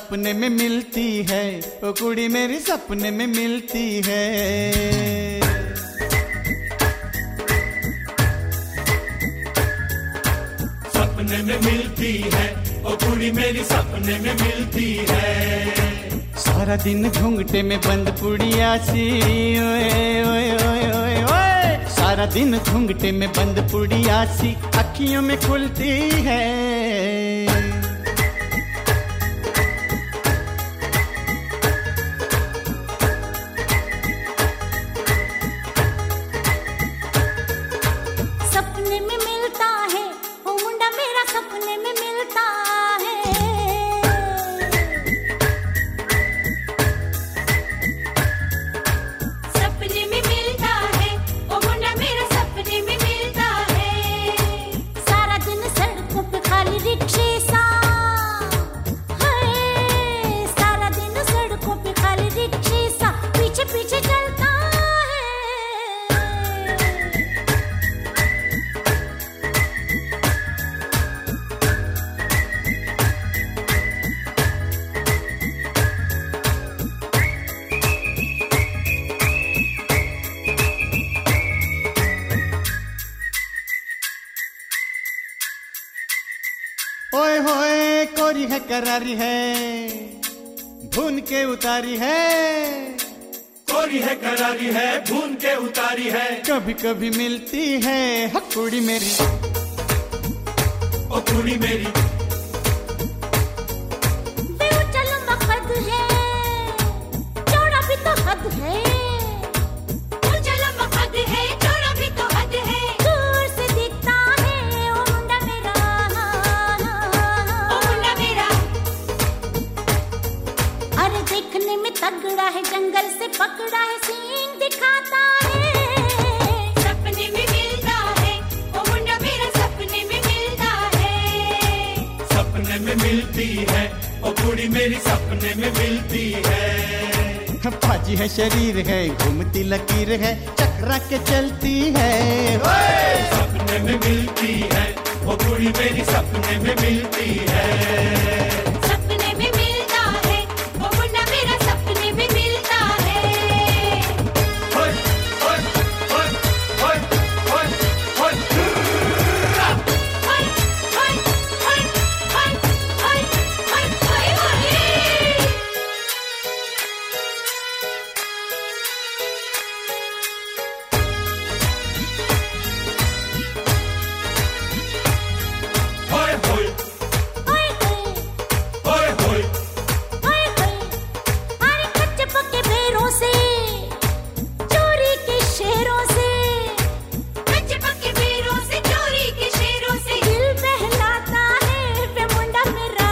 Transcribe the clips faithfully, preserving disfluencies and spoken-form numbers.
सपने में मिलती है, ओ कुड़ी मेरी सपने में मिलती है। सपने में मिलती है, ओ कुड़ी मेरी सपने में मिलती है। सारा दिन घूंघटे में बंद पुड़िया सी, ओए ओए ओए ओए ओए। सारा दिन घूंघटे में बंद पुड़िया सी अखियों में खुलती है। सपने में मिलता है, ओ मुंडा मेरा सपने में मिलता है। सपने में मिलता है, ओ मुंडा मेरा सपने में मिलता है। सारा दिन सड़कों पे खाली रिक्शे सा है, सारा दिन सड़कों पे खाली रिक्शे सा पीछे पीछे चलता है। ओए होए कोरी है करारी है, भून के उतारी है। कोरी है करारी है, भून के उतारी है। कभी कभी मिलती है ह कुड़ी मेरी, ओ कुड़ी मेरी। वे ऊंचा लंबा कद है, चौड़ा भी तो हद है। ऊंचा लंबा कद है, चौड़ा भी तो हद है। दूर से दिखता है, ओ मुंडा मेरा, ओ मुंडा मेरा। अरे देखने में तगड़ा है, जंगल से पकड़ा है, सींग दिखाता है। सपने में मिलता है, ओ मुंडा मेरा सपने में मिलता है। सपने में मिलती है, ओ कुड़ी मेरी सपने में मिलती है। पाजी है शरीर है, घूमती लकीर है, चकरा के चलती है। ओए! सपने में मिलती है, ओ कुड़ी मेरी सपने में मिलती है। सपने में मिलता है, ओ मुंडा मेरा सपने में मिलता है। होय, होय, होय, होय, होय, होय। हाय हाय हाय हाय हाय हाय हाय हाय। होय, होय, हाय हाय होय, होय। हाय हाय। अरे कच्चे पक्के बेरों से, चोरी के शेरों से, कच्चे पक्के बेरों से, चोरी के शेरों से दिल बहलाता है। वे मुंडा मेरा,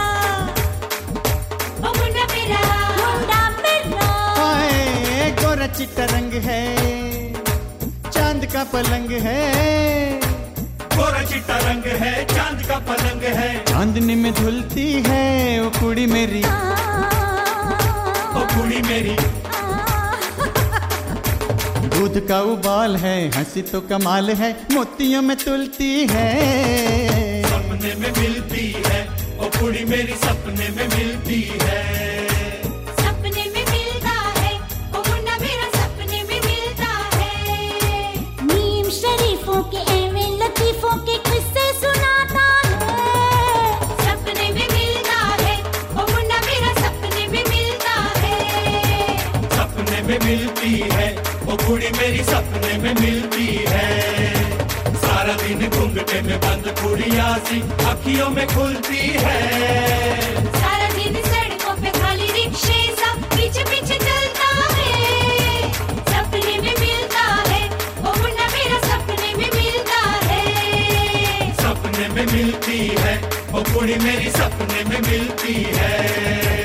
ओ मुंडा मेरा, मुंडा मेरा। हाय गोरा चिट्टा रंग है, चांद का पलंग है। गोरा चिट्टा रंग है, चांद का पलंग है। चांदनी में धुलती है, ओ कुड़ी मेरी। ओ कुड़ी मेरी। दूध का उबाल है, हंसी तो कमाल है, मोतियों में तुलती है। सपने में मिलती है, ओ कुड़ी मेरी सपने में मिलती है। सपने में मिलता है, ओ मुंडा मेरा सपने में मिलता है। नीम शरीफों के एवें लतीफों के किस्से सुनाता है। सपने में मिलता है, ओ मुंडा मेरा सपने में मिलता है। सपने में मिलती है, ओ कुड़ी मेरी सपने में मिलती है। सारा दिन घूंघटे में बंद कुड़िया सी अखियों में खुलती है। सारा दिन सड़कों पे खाली रिक्शे सा पीछे पीछे चलता है। सपने में मिलता है, ओ मुंडा मेरा सपने में मिलता है। सपने में मिलती है, ओ कुड़ी मेरी सपने में मिलती है।